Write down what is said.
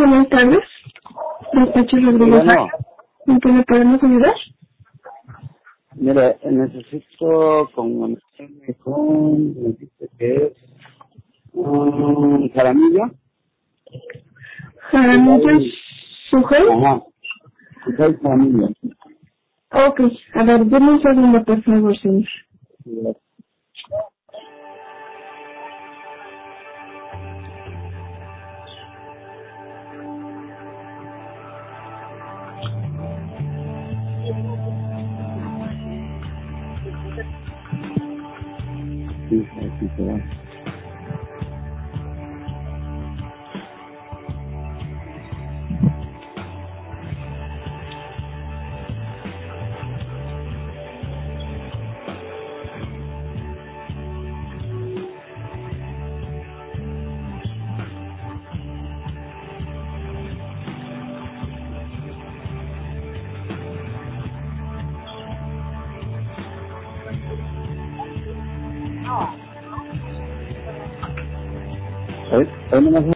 buenas tardes. Despacho Rodríguez. Bueno, ¿En qué le podemos ayudar? mire, necesito comunicarme con, me dice que es un Jaramillo. Jaramillo Sujei. Ajá, soy Jaramillo. Ok, a ver, denme un segundo, por favor, señor. Sí, sí, se va. Hoy no me